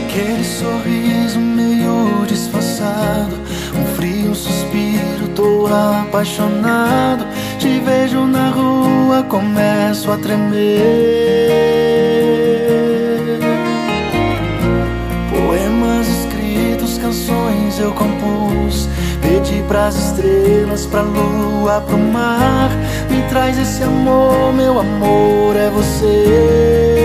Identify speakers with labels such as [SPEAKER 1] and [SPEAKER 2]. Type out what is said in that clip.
[SPEAKER 1] Aquele sorriso meio disfarçado, um frio suspiro, tô apaixonado. Te vejo na rua, começo a tremer. Poemas escritos, canções eu compus. Pedi pras estrelas, pra lua, pro mar. Me traz esse amor, meu amor é você.